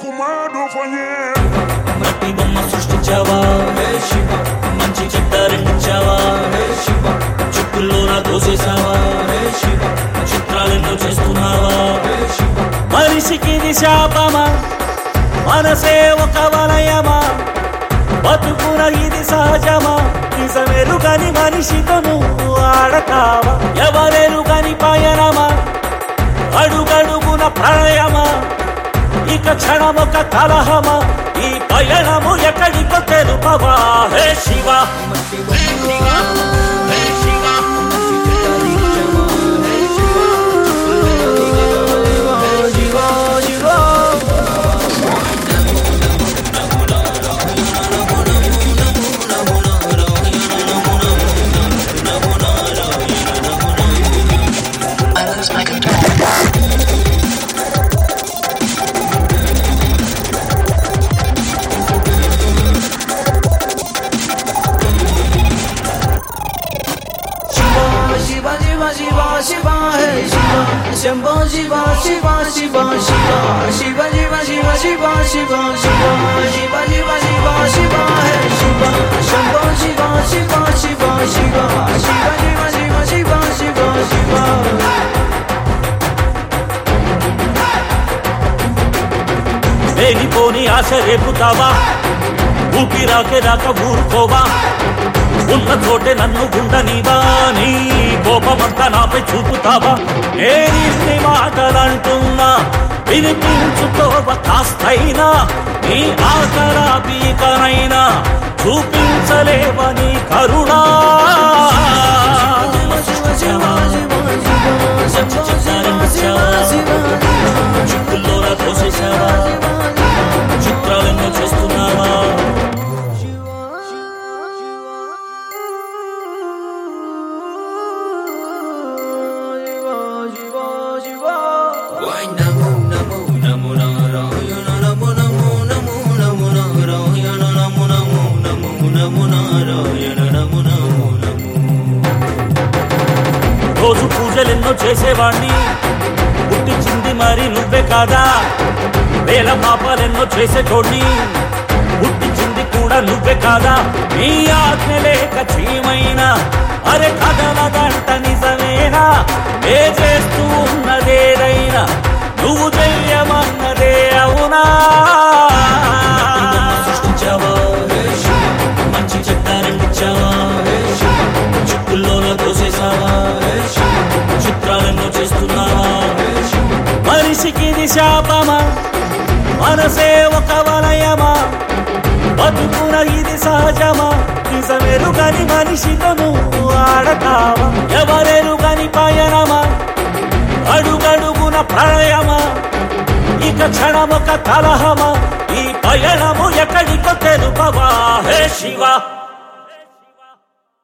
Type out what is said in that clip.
మట్టి బొమ్మ సృష్టించావా శివ, మంచి చెడ్డ రెండించావా శివ, చుక్కుల్లోన దోసేసావా శివ, చిత్రాలెన్నో చేస్తున్నావా శివ. మనిషికి ఇది శాపమా, మనసే ఒక వలయమా, బతుకున ఇది సహజమా, నిజమెరుగని మనిషితో నువ్వు ఆడతావా, ఎవరెరుగని పయనమా, అడుగడుగున ప్రళయమా, ఇక క్షణమొక కలహమా, ఈ పయనము ఎక్కడికో తెలుపవా హే Shiva. Shiva hey Shiva, Shambho Shiva Shiva Shiva Shiva, Shiva Shiva Shiva Shiva Shiva Shiva, Shiva Shiva Shiva Shiva hey Shiva, Shambho Shiva Shiva Shiva Shiva, Shiva Shiva Shiva Shiva Shiva Shiva. లేనిపోని ఆశ రేపుతావా, ఊపిరాకే రాక ఊరుకోవా, ఉన్న చోటే నన్ను గుండనివా, నీ కోపమంతా నాపై చూపుతావా, నేనిన్ని మాటలంటున్నా వినిపించుకోవ కాస్తైనా, నీ ఆకరా పీకనైనా చూపించలేవ నీ కరుణా. చుక్కుల్లోన దోసేసావా, చిత్రాలెన్నో చేస్తున్నావా. రోజు పూజలెన్నో చేసేవాణ్ణి, పుట్టించింది మరి నువ్వే కాదా, వేల పాపాలెన్నో చేసేటోడ్ని, పుట్టించింది కూడా నువ్వే కాదా, నీ ఆజ్ఞ లేక చీమైనా అరే కదలదంట నిజమేనా, ఏ చేస్తూ ఉన్నదేదైనా నువ్వు చెయ్యమన్నదే అవునా. సృష్టించావా మంచి చెడ్డ రెండించావా, చుక్కుల్లోన దోసేసావా, చిత్రాలెన్నో చేస్తున్నావా. మనిషికి ఇది శాపమా, మనసే ఒక వలయమా, బతుకున ఇది సహజమా, నిజమెరుగని మనిషితో నువ్వు ఆడతావా, ఎవరెరుగని పయనమా, అడుగడుగున ప్రళయమా, ఇక క్షణమొక కలహమా, ఈ పయనము ఎక్కడికో తెలుపవా హే శివ.